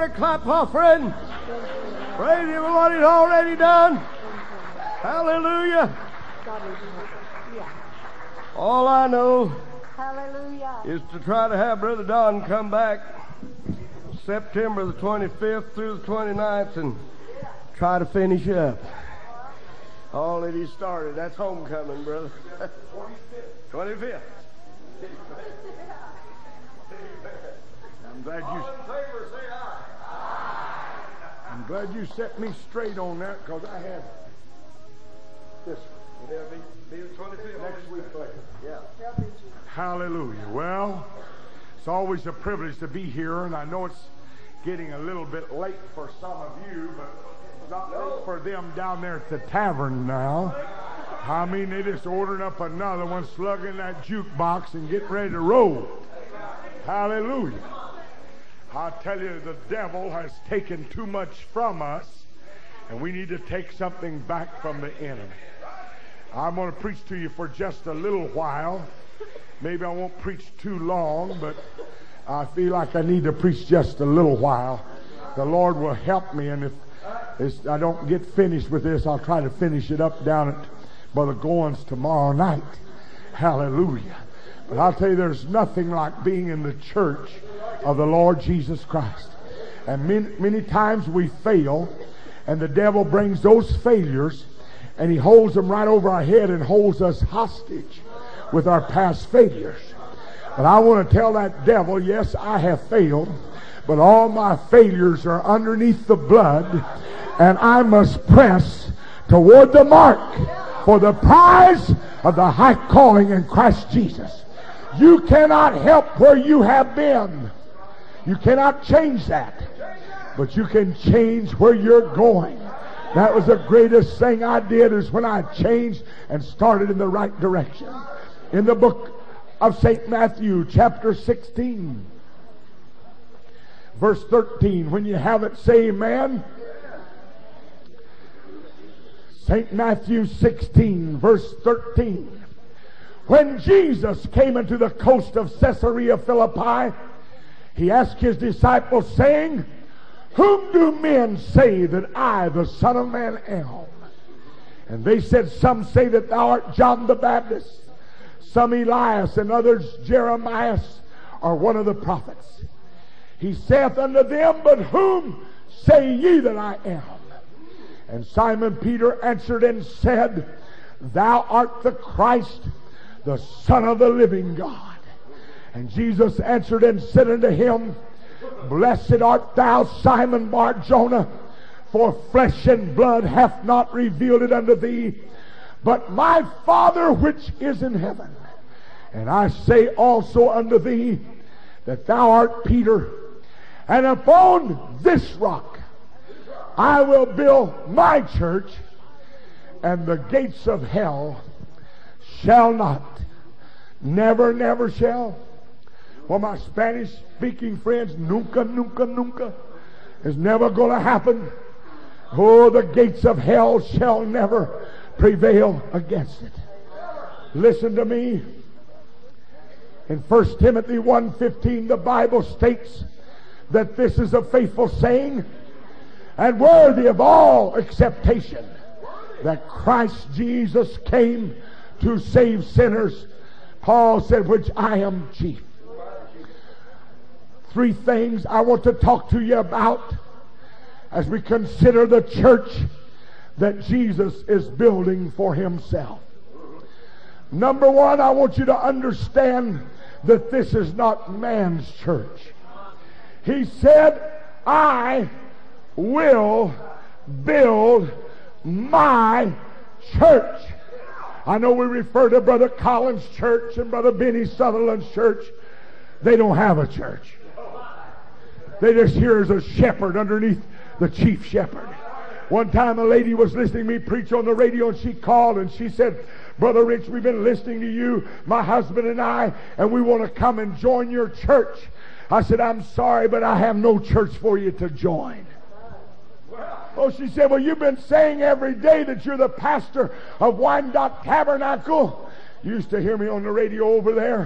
Glory, clap offering. Praise Him for what He's already done. Hallelujah. All I know is to try to have Brother Don come back September the 25th through the 29th and try to finish up all that he started. That's homecoming, brother. 25th. I'm glad you set me straight on that, because I had this one. It'll be the 25th Next week later. Yeah. Hallelujah. Well, it's always a privilege to be here, and I know it's getting a little bit late for some of you, but it's not late for them down there at the tavern now. I mean, they just ordering up another one, slugging that jukebox and getting ready to roll. Hallelujah. I tell you, the devil has taken too much from us, and we need to take something back from the enemy. I'm going to preach to you for just a little while. Maybe I won't preach too long, but I feel like I need to preach just a little while. The Lord will help me, and if I don't get finished with this, I'll try to finish it up down at Brother Goins tomorrow night. Hallelujah. But I'll tell you, there's nothing like being in the church of the Lord Jesus Christ. And many times we fail, and the devil brings those failures, and he holds them right over our head and holds us hostage with our past failures. But I want to tell that devil, yes, I have failed, but all my failures are underneath the blood, and I must press toward the mark for the prize of the high calling in Christ Jesus. You cannot help where you have been. You cannot change that. But you can change where you're going. That was the greatest thing I did, is when I changed and started in the right direction. In the book of St. Matthew, chapter 16, verse 13. When you have it, say amen. St. Matthew 16, verse 13. When Jesus came into the coast of Caesarea Philippi, he asked his disciples, saying, Whom do men say that I, the Son of Man, am? And they said, Some say that thou art John the Baptist, some Elias, and others Jeremiah, or one of the prophets. He saith unto them, But whom say ye that I am? And Simon Peter answered and said, Thou art the Christ, the Son of the living God. And Jesus answered and said unto him, Blessed art thou, Simon Bar-Jonah, for flesh and blood hath not revealed it unto thee, but my Father which is in heaven. And I say also unto thee, that thou art Peter, and upon this rock I will build my church, and the gates of hell shall not, never shall. For my Spanish-speaking friends, nunca is never going to happen. Oh, the gates of hell shall never prevail against it. Listen to me. In 1 Timothy 1:15, the Bible states that this is a faithful saying and worthy of all acceptation, that Christ Jesus came to save sinners. Paul said, which I am chief. Three things I want to talk to you about as we consider the church that Jesus is building for himself. Number one, I want you to understand that this is not man's church. He said, I will build my church. I know we refer to Brother Collins' church and Brother Benny Sutherland's church. They don't have a church. They just hear as a shepherd underneath the chief shepherd. One time a lady was listening to me preach on the radio, and she called and she said, Brother Rich, we've been listening to you, my husband and I, and we want to come and join your church. I said, I'm sorry, but I have no church for you to join. Oh, she said, well, you've been saying every day that you're the pastor of Wyandotte Tabernacle. You used to hear me on the radio over there.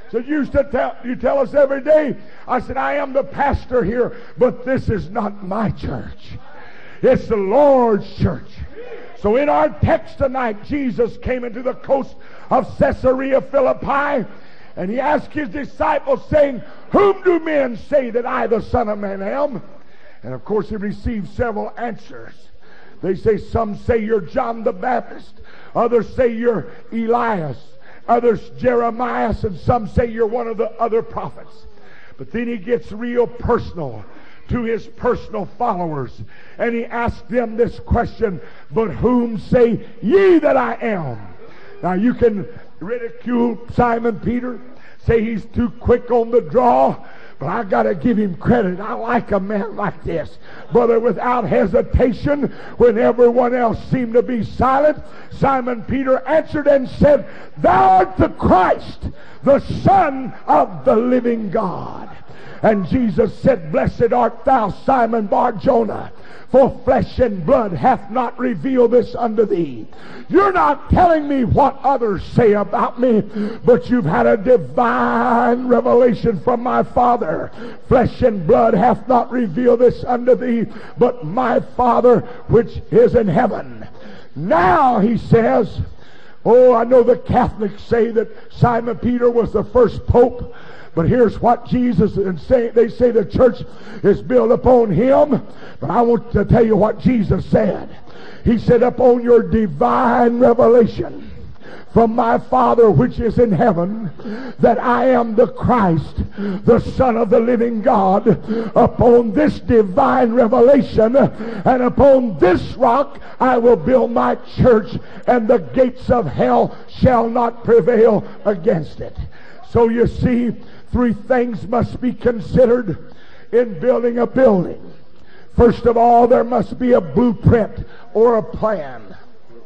said, you tell us every day. I said, I am the pastor here, but this is not my church. It's the Lord's church. So in our text tonight, Jesus came into the coast of Caesarea Philippi, and he asked his disciples, saying, whom do men say that I, the Son of Man, am? And of course he received several answers. They say, some say you're John the Baptist, others say you're Elias, others Jeremiah, and some say you're one of the other prophets. But then he gets real personal to his personal followers, and he asked them this question, but whom say ye that I am? Now you can ridicule Simon Peter, say he's too quick on the draw, but I got to give him credit. I like a man like this. Brother, without hesitation, when everyone else seemed to be silent, Simon Peter answered and said, thou art the Christ, the Son of the living God. And Jesus said, blessed art thou, Simon Bar-Jonah, for flesh and blood hath not revealed this unto thee. You're not telling me what others say about me, but you've had a divine revelation from my Father. Flesh and blood hath not revealed this unto thee, but my Father which is in heaven. Now, he says, oh, I know the Catholics say that Simon Peter was the first pope, but here's what Jesus, and they say the church is built upon him. But I want to tell you what Jesus said. He said, upon your divine revelation from my Father which is in heaven, that I am the Christ, the Son of the living God. Upon this divine revelation and upon this rock I will build my church, and the gates of hell shall not prevail against it. So you see, three things must be considered in building a building. First of all, there must be a blueprint or a plan.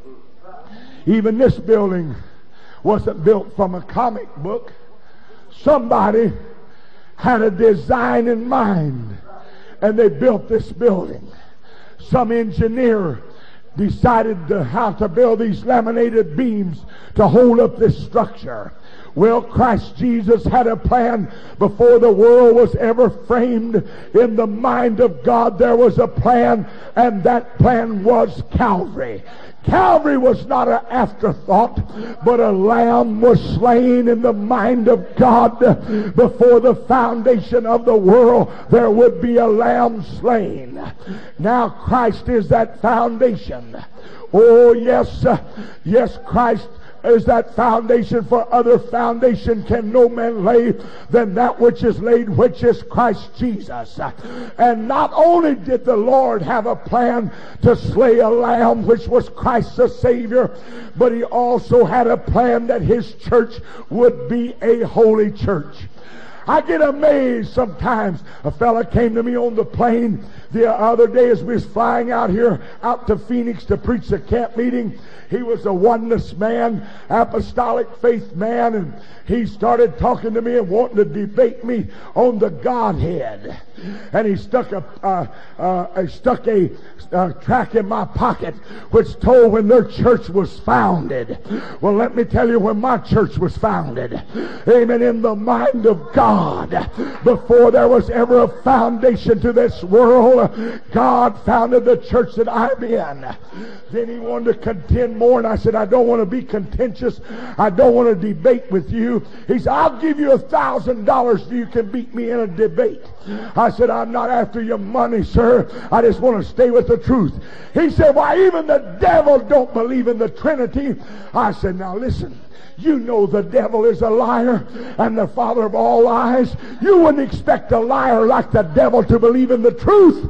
Even this building wasn't built from a comic book. Somebody had a design in mind, and they built this building. Some engineer decided how to build these laminated beams to hold up this structure. Well, Christ Jesus had a plan before the world was ever framed. In the mind of God there was a plan, and that plan was Calvary. Calvary was not an afterthought, but a lamb was slain in the mind of God. Before the foundation of the world there would be a lamb slain. Now Christ is that foundation. Oh yes, yes, Christ is that foundation, for other foundation can no man lay than that which is laid, which is Christ Jesus. And not only did the Lord have a plan to slay a lamb, which was Christ the Savior, but he also had a plan that his church would be a holy church. I get amazed sometimes. A fella came to me on the plane the other day as we was flying out here, out to Phoenix to preach a camp meeting. He was a oneness man, apostolic faith man, and he started talking to me and wanting to debate me on the Godhead. And he stuck a tract in my pocket which told when their church was founded. Well, let me tell you when my church was founded. Amen. In the mind of God, before there was ever a foundation to this world, God founded the church that I'm in. Then he wanted to contend more, and I said, I don't want to be contentious. I don't want to debate with you. He said, I'll give you $1,000 if you can beat me in a debate. I said, I'm not after your money, sir. I just want to stay with the truth. He said, why, even the devil don't believe in the Trinity. I said, now listen. You know the devil is a liar and the father of all lies. You wouldn't expect a liar like the devil to believe in the truth.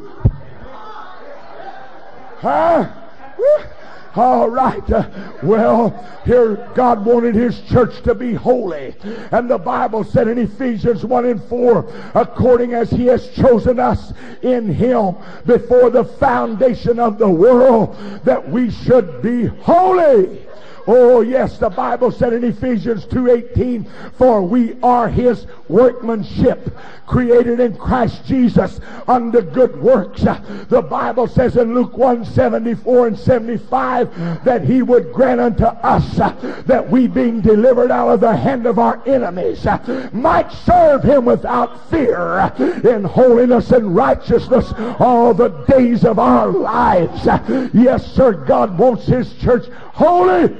Huh? All right. Well, here God wanted his church to be holy. And the Bible said in Ephesians 1:4, according as he has chosen us in him before the foundation of the world, that we should be holy. Oh yes, the Bible said in Ephesians 2:18, for we are His workmanship, created in Christ Jesus unto good works. The Bible says in Luke 1:74 and 75 that He would grant unto us that we, being delivered out of the hand of our enemies, might serve Him without fear in holiness and righteousness all the days of our lives. Yes, sir, God wants His church holy.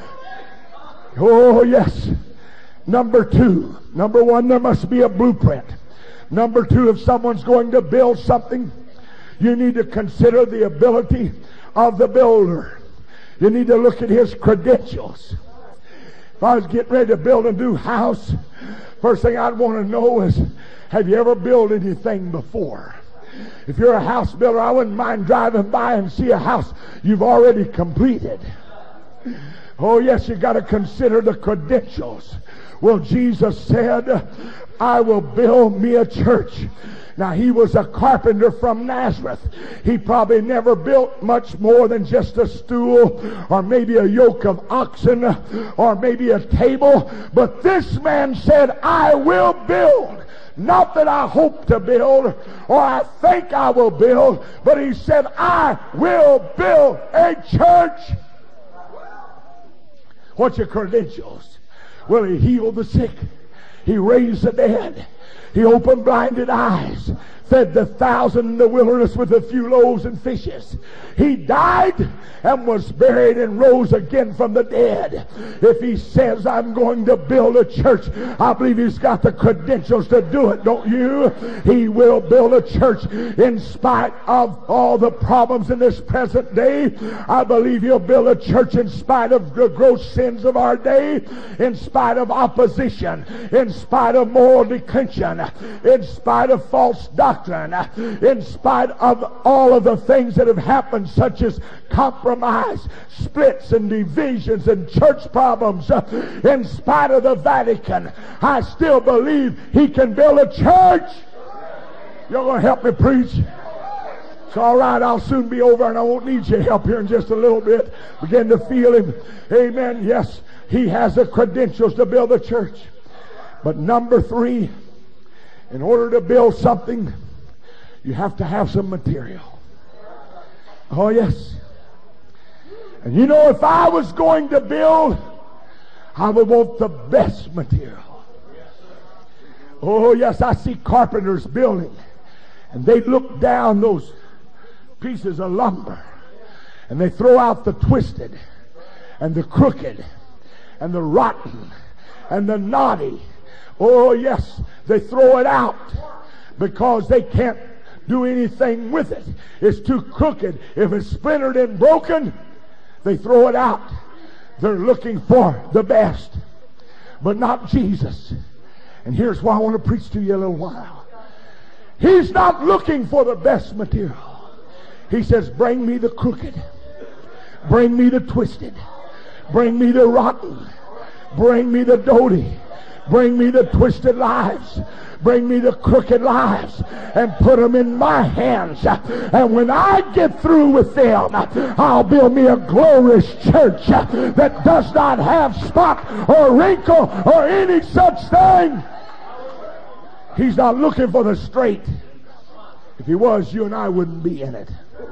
Oh, yes. Number two. Number one, there must be a blueprint. Number two, if someone's going to build something, you need to consider the ability of the builder. You need to look at his credentials. If I was getting ready to build a new house, first thing I'd want to know is, have you ever built anything before? If you're a house builder, I wouldn't mind driving by and see a house you've already completed. Oh yes, you got to consider the credentials. Well, Jesus said, I will build me a church. Now, He was a carpenter from Nazareth. He probably never built much more than just a stool or maybe a yoke of oxen or maybe a table. But this man said, I will build. Not that I hope to build or I think I will build, but he said, I will build a church. What's your credentials? Well, He healed the sick. He raised the dead. He opened blinded eyes. Fed the 1,000 in the wilderness with a few loaves and fishes. He died and was buried and rose again from the dead. If He says, I'm going to build a church, I believe He's got the credentials to do it, don't you? He will build a church in spite of all the problems in this present day. I believe He'll build a church in spite of the gross sins of our day, in spite of opposition, in spite of moral declension, in spite of false doctrine, in spite of all of the things that have happened, such as compromise, splits and divisions and church problems. In spite of the Vatican, I still believe He can build a church. You're going to help me preach? It's all right, I'll soon be over and I won't need your help here in just a little bit. Begin to feel Him. Amen. Yes, He has the credentials to build a church. But number three, in order to build something, you have to have some material. Oh, yes. And you know, if I was going to build, I would want the best material. Oh, yes, I see carpenters building, and they look down those pieces of lumber, and they throw out the twisted, and the crooked, and the rotten, and the knotty. Oh, yes, they throw it out because they can't do anything with it. It's too crooked. If it's splintered and broken, they throw it out. They're looking for the best, but not Jesus. And here's why I want to preach to you a little while. He's not looking for the best material. He says, bring me the crooked. Bring me the twisted. Bring me the rotten. Bring me the dotty. Bring me the twisted lives. Bring me the crooked lives and put them in my hands. And when I get through with them, I'll build me a glorious church that does not have spot or wrinkle or any such thing. He's not looking for the straight. If He was, you and I wouldn't be in it.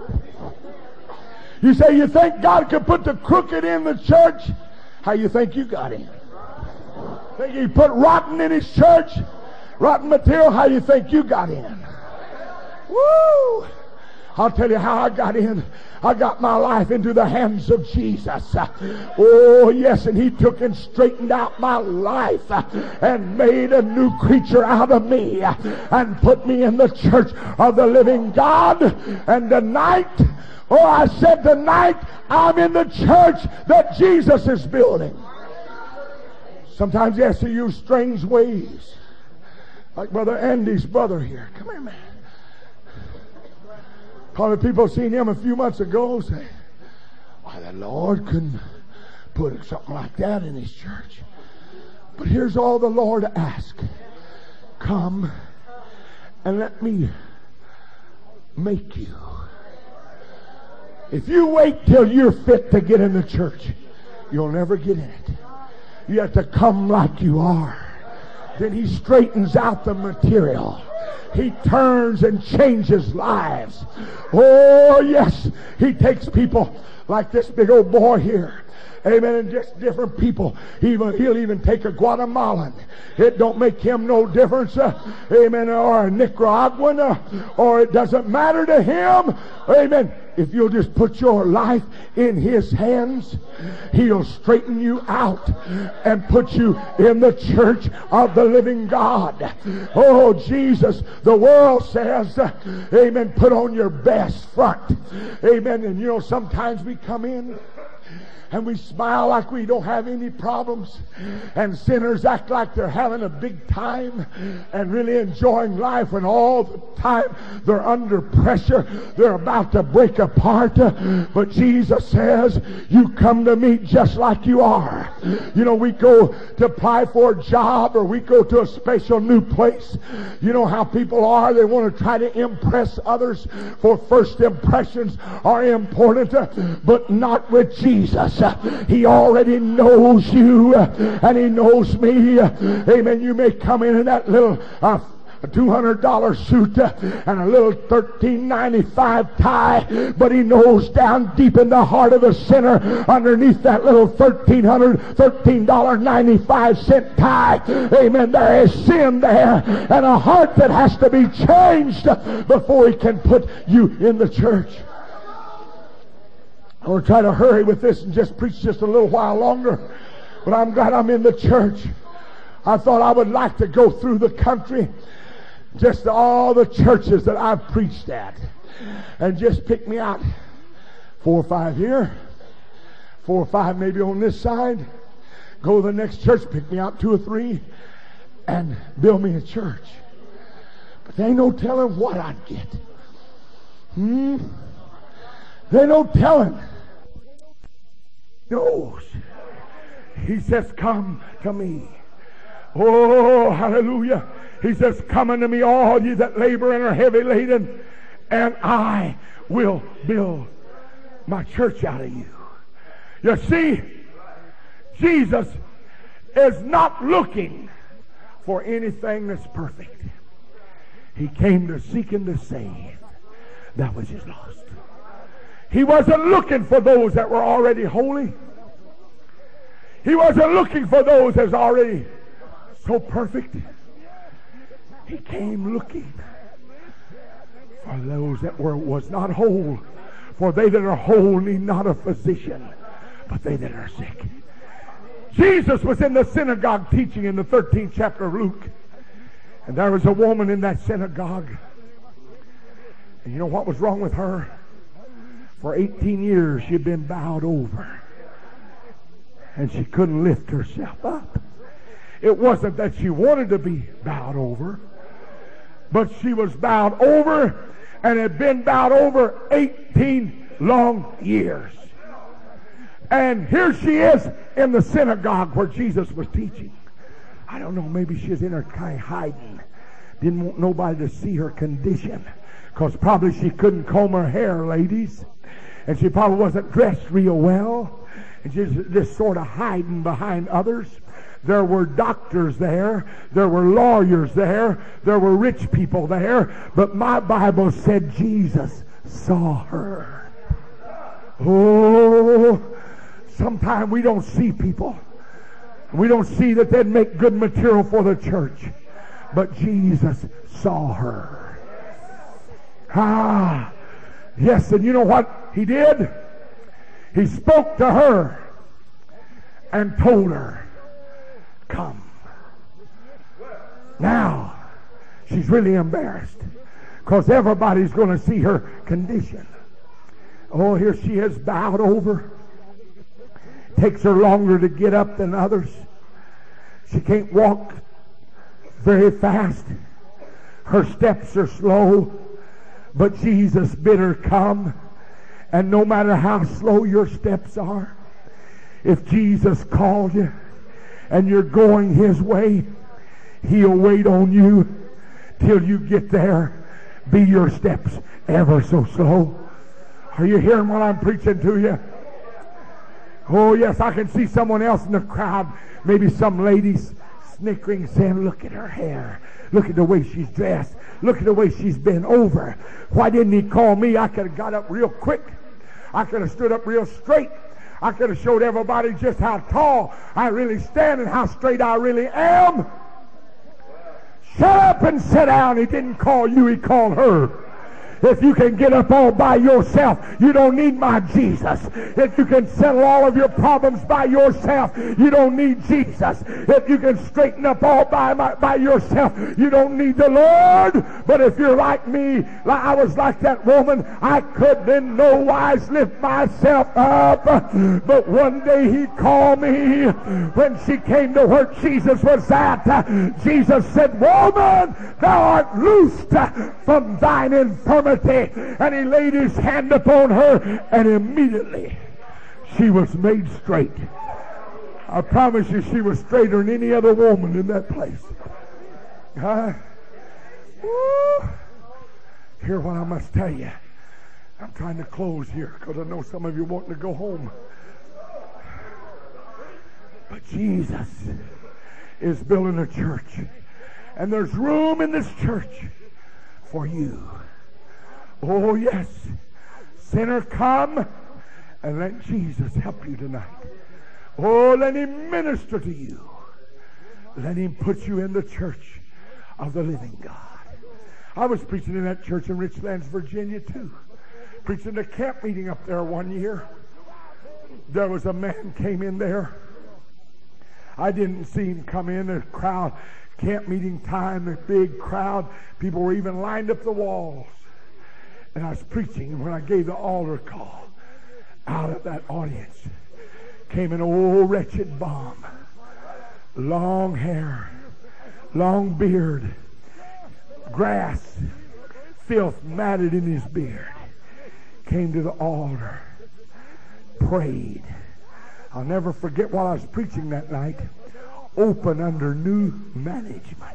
You say you think God could put the crooked in the church? How you think you got in? Think He put rotten in His church? Rotten material? How you think you got in? Woo! I'll tell you how I got in. I got my life into the hands of Jesus. Oh, yes, and He took and straightened out my life and made a new creature out of me and put me in the church of the living God. And tonight, oh, I said tonight, I'm in the church that Jesus is building. Sometimes He has to use strange ways. Like Brother Andy's brother here. Come here, man. Probably people seen him a few months ago say, why, the Lord couldn't put something like that in His church. But here's all the Lord asks. Come and let me make you. If you wait till you're fit to get in the church, you'll never get in it. You have to come like you are. Then he straightens out the material. He turns and changes lives. Oh, yes. He takes people like this big old boy here. Amen. And just different people. He'll even take a Guatemalan. It don't make him no difference. Amen. Or a Nicaraguan. Or it doesn't matter to him. Amen. If you'll just put your life in his hands, he'll straighten you out and put you in the church of the living God. Oh, Jesus, the world says, amen, put on your best front. Amen. And you know, sometimes we come in and we smile like we don't have any problems, and sinners act like they're having a big time and really enjoying life, when all the time they're under pressure, they're about to break apart. But Jesus says, you come to me just like you are. You know, we go to apply for a job, or we go to a special new place. You know how people are. They want to try to impress others, for first impressions are important, but not with Jesus. He already knows you, and he knows me. Amen. You may come in that little $200 suit and a little $13.95 tie, but he knows down deep in the heart of the sinner, underneath that little $13.95 tie, amen, there is sin there, and a heart that has to be changed before he can put you in the church. I'm going to try to hurry with this and just preach just a little while longer, but I'm glad I'm in the church. I thought I would like to go through the country, just all the churches that I've preached at, and just pick me out 4 or 5 here, 4 or 5 maybe on this side, go to the next church, pick me out 2 or 3, and build me a church. But there ain't no telling what I'd get. There ain't no telling. Knows. He says, come to me. Oh, hallelujah. He says, come unto me, all ye that labor and are heavy laden, and I will build my church out of you. You see, Jesus is not looking for anything that's perfect. He came to seek and to save that which is lost. He wasn't looking for those that were already holy. He wasn't looking for those that's already so perfect. He came looking for those that was not whole. For they that are whole need not a physician, but they that are sick. Jesus was in the synagogue teaching in the 13th chapter of Luke. And there was a woman in that synagogue. And you know what was wrong with her? For 18 years she'd been bowed over. And she couldn't lift herself up. It wasn't that she wanted to be bowed over, but she was bowed over and had been bowed over 18 long years. And here she is in the synagogue where Jesus was teaching. I don't know, maybe she was in her kind of hiding. Didn't want nobody to see her condition, because probably she couldn't comb her hair, ladies. And she probably wasn't dressed real well. And she's just sort of hiding behind others. There were doctors there. There were lawyers there. There were rich people there. But my Bible said Jesus saw her. Oh, sometimes we don't see people. We don't see that they'd make good material for the church. But Jesus saw her. Ah, yes, and you know what he did? He spoke to her and told her, come. Now, she's really embarrassed, because everybody's going to see her condition. Oh, here she is bowed over. Takes her longer to get up than others. She can't walk very fast. Her steps are slow. But Jesus bid her come. And no matter how slow your steps are, if Jesus called you and you're going his way, he'll wait on you till you get there. Be your steps ever so slow. Are you hearing what I'm preaching to you? Oh, yes, I can see someone else in the crowd, maybe some ladies snickering, saying, look at her hair. Look at the way she's dressed. Look at the way she's bent over. Why didn't he call me? I could have got up real quick. I could have stood up real straight. I could have showed everybody just how tall I really stand and how straight I really am. Shut up and sit down. He didn't call you, he called her. If you can get up all by yourself, you don't need my Jesus. If you can settle all of your problems by yourself, you don't need Jesus. If you can straighten up all by yourself, you don't need the Lord. But if you're like me, like I was like that woman, I could in no wise lift myself up. But one day he called me when she came to where Jesus was at. Jesus said, woman, thou art loosed from thine infirmity. And he laid his hand upon her, and immediately she was made straight. I promise you, she was straighter than any other woman in that place. Hear what I must tell you. I'm trying to close here because I know some of you wanting to go home. But Jesus is building a church, and there's room in this church for you. Oh, yes. Sinner, come and let Jesus help you tonight. Oh, let him minister to you. Let him put you in the church of the living God. I was preaching in that church in Richlands, Virginia, too. Preaching a camp meeting up there one year. There was a man came in there. I didn't see him come in. A crowd, camp meeting time, a big crowd. People were even lined up the walls. And I was preaching, and when I gave the altar call, out of that audience came an old wretched bum. Long hair, long beard, grass, filth matted in his beard. Came to the altar, prayed. I'll never forget while I was preaching that night, open under new management.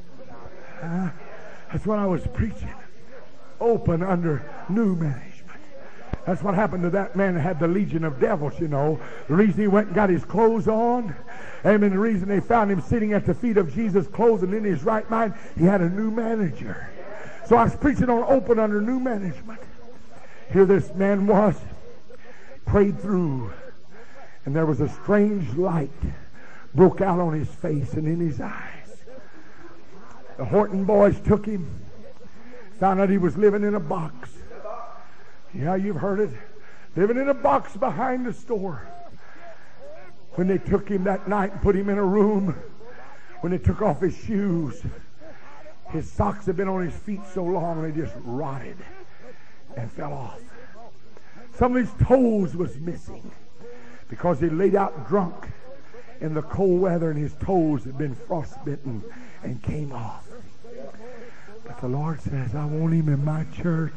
That's what I was preaching. Open under new management. That's what happened to that man that had the legion of devils, you know. The reason he went and got his clothes on, and the reason they found him sitting at the feet of Jesus, clothed and in his right mind, he had a new manager. So I was preaching on open under new management. Here this man was, prayed through, and there was a strange light broke out on his face and in his eyes. The Horton boys took him. Found out he was living in a box. Yeah, you've heard it. Living in a box behind the store. When they took him that night and put him in a room, when they took off his shoes, his socks had been on his feet so long they just rotted and fell off. Some of his toes was missing because he laid out drunk in the cold weather and his toes had been frostbitten and came off. But the Lord says, I want him in my church.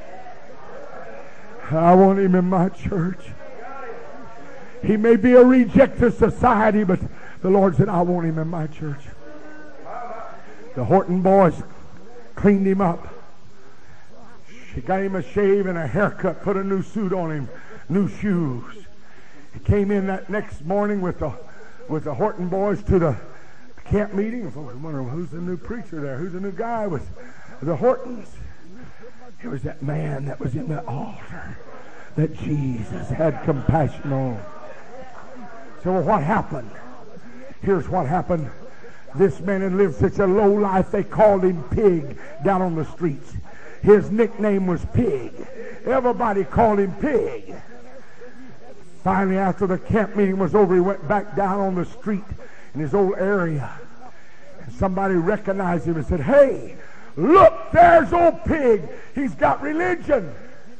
I want him in my church. He may be a reject of society, but the Lord said, I want him in my church. The Horton boys cleaned him up. She got him a shave and a haircut, put a new suit on him, new shoes. He came in that next morning with the Horton boys to the camp meeting. And folks were wondering, who's the new preacher there? Who's the new guy with the Hortons? It was that man that was in the altar that Jesus had compassion on. So well, what happened? Here's what happened. This man had lived such a low life, they called him Pig down on the streets. His nickname was Pig. Everybody called him Pig. Finally, after the camp meeting was over, he went back down on the street in his old area. And somebody recognized him and said, hey, look, there's old Pig. He's got religion.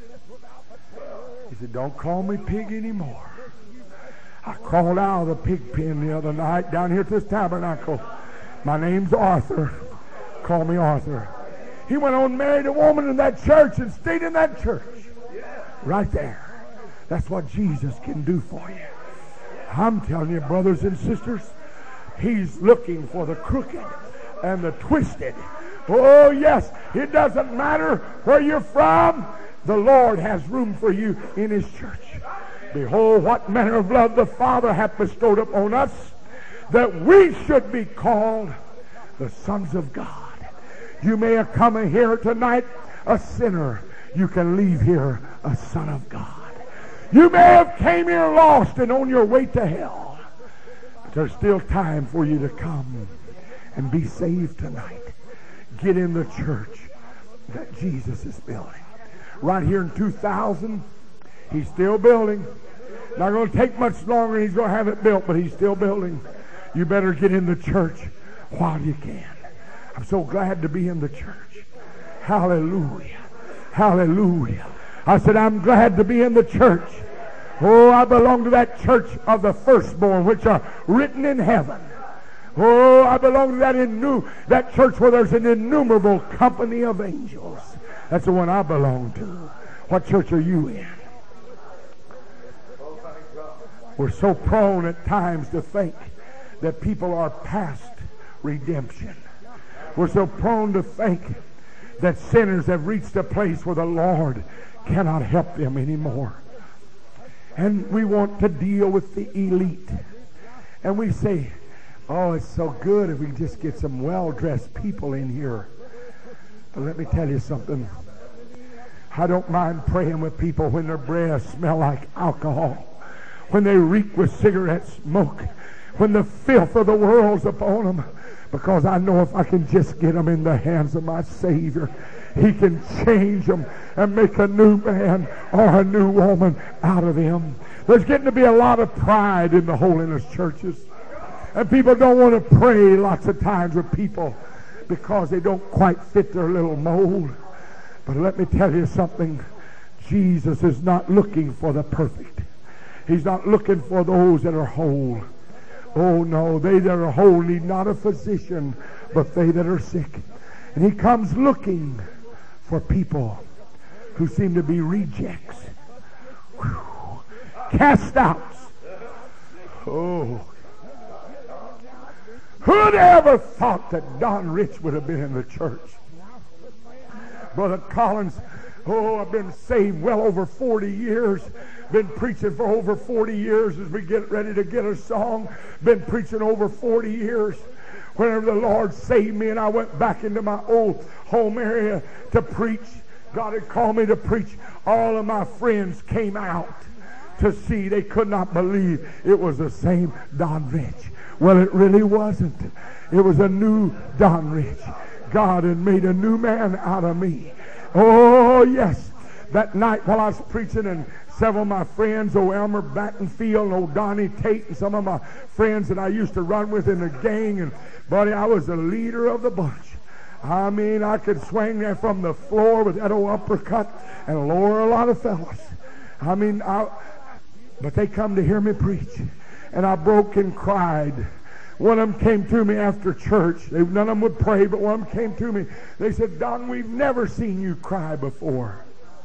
He said, don't call me Pig anymore. I crawled out of the pig pen the other night down here at this tabernacle. My name's Arthur. Call me Arthur. He went on and married a woman in that church and stayed in that church. Right there. That's what Jesus can do for you. I'm telling you, brothers and sisters, he's looking for the crooked and the twisted. Oh, yes, it doesn't matter where you're from. The Lord has room for you in his church. Behold, what manner of love the Father hath bestowed upon us, that we should be called the sons of God. You may have come in here tonight a sinner. You can leave here a son of God. You may have came here lost and on your way to hell. But there's still time for you to come and be saved tonight. Get in the church that Jesus is building. Right here in 2000, he's still building. Not going to take much longer. He's going to have it built, but he's still building. You better get in the church while you can. I'm so glad to be in the church. Hallelujah. Hallelujah. I said, I'm glad to be in the church. Oh, I belong to that church of the firstborn, which are written in heaven. Oh, I belong to that church where there's an innumerable company of angels. That's the one I belong to. What church are you in? We're so prone at times to think that people are past redemption. We're so prone to think that sinners have reached a place where the Lord cannot help them anymore. And we want to deal with the elite. And we say, oh, it's so good if we just get some well-dressed people in here. But let me tell you something. I don't mind praying with people when their breath smell like alcohol, when they reek with cigarette smoke, when the filth of the world's upon them, because I know if I can just get them in the hands of my Savior, He can change them and make a new man or a new woman out of them. There's getting to be a lot of pride in the holiness churches. And people don't want to pray lots of times with people because they don't quite fit their little mold. But let me tell you something. Jesus is not looking for the perfect. He's not looking for those that are whole. Oh no, they that are whole need not a physician, but they that are sick. And He comes looking for people who seem to be rejects. Whew. Cast outs. Oh. Who'd ever thought that Don Rich would have been in the church? Brother Collins, oh, I've been saved well over 40 years. Been preaching for over 40 years as we get ready to get a song. Been preaching over 40 years. Whenever the Lord saved me and I went back into my old home area to preach, God had called me to preach. All of my friends came out to see. They could not believe it was the same Don Rich. Well, it really wasn't. It was a new Don Rich. God had made a new man out of me. Oh, yes. That night while I was preaching, and several of my friends, old Elmer Battenfield and old Donnie Tate, and some of my friends that I used to run with in the gang, and buddy, I was the leader of the bunch. I mean, I could swing there from the floor with that old uppercut and lower a lot of fellas. I mean, but they come to hear me preach. And I broke and cried. One of them came to me after church. None of them would pray, but one of them came to me. They said, Don, we've never seen you cry before.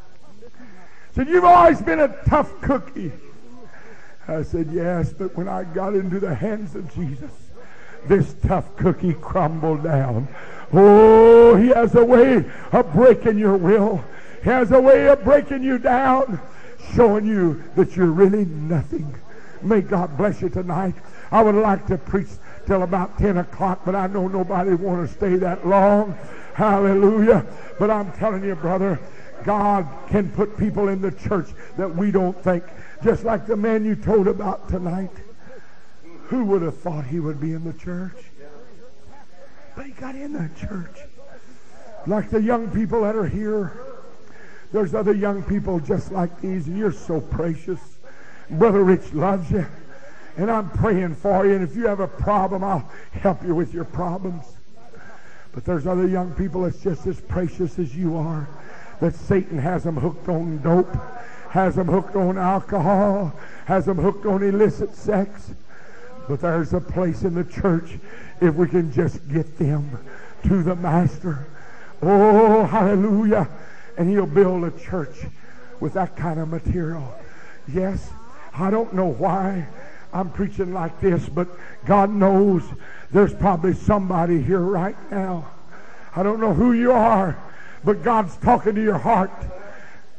Said, you've always been a tough cookie. I said, yes, but when I got into the hands of Jesus, this tough cookie crumbled down. Oh, He has a way of breaking your will. He has a way of breaking you down, showing you that you're really nothing. May God bless you tonight. I would like to preach till about 10 o'clock, but I know nobody want to stay that long. Hallelujah. But I'm telling you, brother, God can put people in the church that we don't think. Just like the man you told about tonight. Who would have thought he would be in the church? But he got in that church. Like the young people that are here. There's other young people just like these, and you're so precious. Brother Rich loves you, and I'm praying for you, and if you have a problem, I'll help you with your problems. But there's other young people that's just as precious as you are, that Satan has them hooked on dope, has them hooked on alcohol, has them hooked on illicit sex. But there's a place in the church if we can just get them to the Master. Oh, hallelujah. And He'll build a church with that kind of material. Yes, I don't know why I'm preaching like this, but God knows there's probably somebody here right now. I don't know who you are, but God's talking to your heart.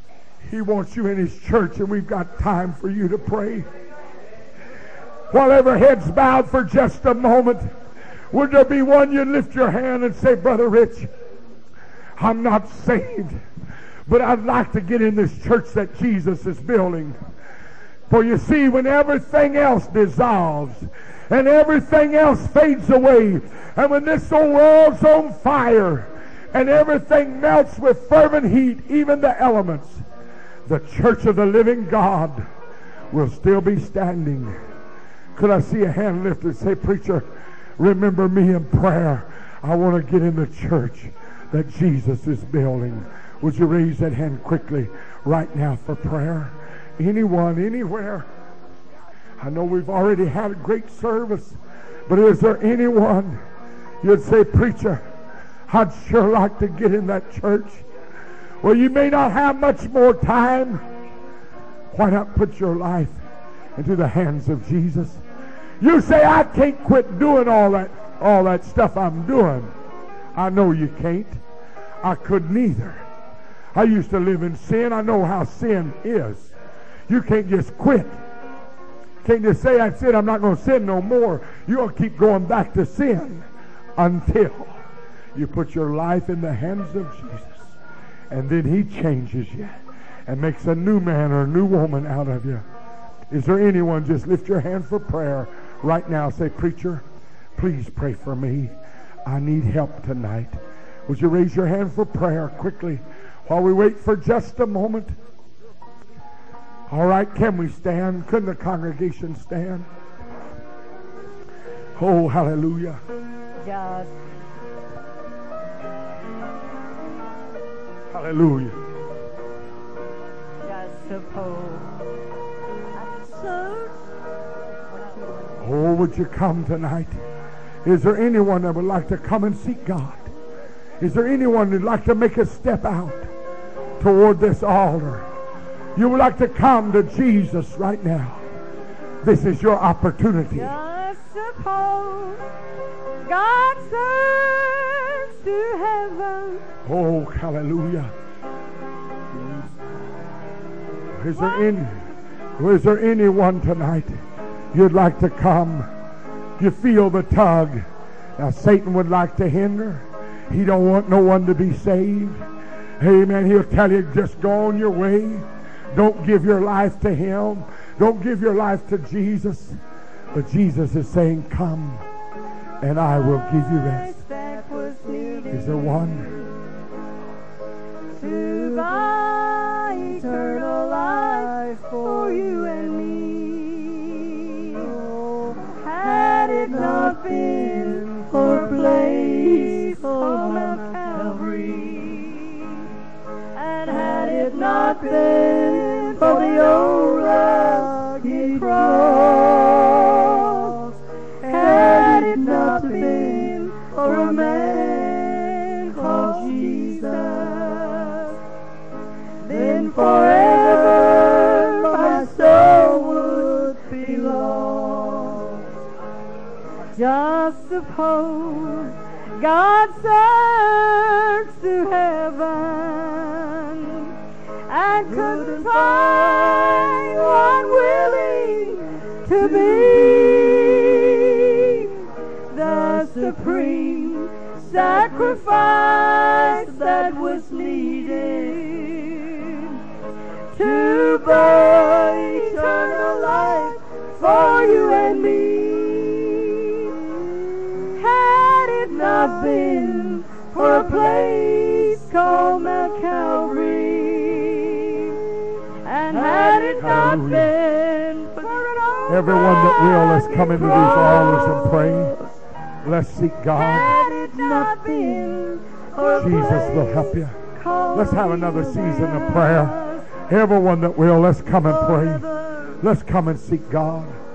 He wants you in His church, and we've got time for you to pray. While every head's bowed for just a moment, would there be one you'd lift your hand and say, Brother Rich, I'm not saved, but I'd like to get in this church that Jesus is building. For you see, when everything else dissolves and everything else fades away, and when this old world's on fire and everything melts with fervent heat, even the elements, the church of the living God will still be standing. Could I see a hand lifted and say, Preacher, remember me in prayer. I want to get in the church that Jesus is building. Would you raise that hand quickly right now for prayer? Anyone, anywhere. I know we've already had a great service, but is there anyone you'd say, Preacher, I'd sure like to get in that church? Well, you may not have much more time. Why not put your life into the hands of Jesus? You say, I can't quit doing all that stuff I'm doing. I know you can't. I couldn't either. I used to live in sin. I know how sin is. You can't just quit. Can't just say, that's it, I'm not going to sin no more. You're going to keep going back to sin until you put your life in the hands of Jesus. And then He changes you and makes a new man or a new woman out of you. Is there anyone? Just lift your hand for prayer right now. Say, Preacher, please pray for me. I need help tonight. Would you raise your hand for prayer quickly while we wait for just a moment? All right, can we stand? Couldn't the congregation stand? Oh, hallelujah. Just Hallelujah. suppose. Oh, would you come tonight? Is there anyone that would like to come and seek God? Is there anyone who'd like to make a step out toward this altar? You would like to come to Jesus right now. This is your opportunity. Just suppose God turns to heaven. Oh, hallelujah. Is there anyone tonight you'd like to come? You feel the tug. Now, Satan would like to hinder. He don't want no one to be saved. Amen. He'll tell you, just go on your way. Don't give your life to him. Don't give your life to Jesus. But Jesus is saying, come, and I will give you rest. Is there one? To buy eternal life for you and me. Had it not been for a place called Mount Calvary, and had it not been for the old rugged cross, had it not been for a man called Jesus, then forever my soul would be lost. Just suppose God searched to heaven and couldn't find one willing to be the supreme sacrifice that was needed to buy eternal life for you and me. Had it not been for a place called Mount Calvary, and had it not been for an old Everyone that will, let's come into these altars and pray. Let's seek God. had it not been for a Jesus will help you. Let's have another season of prayer. Everyone that will, let's come and pray. Let's come and seek God.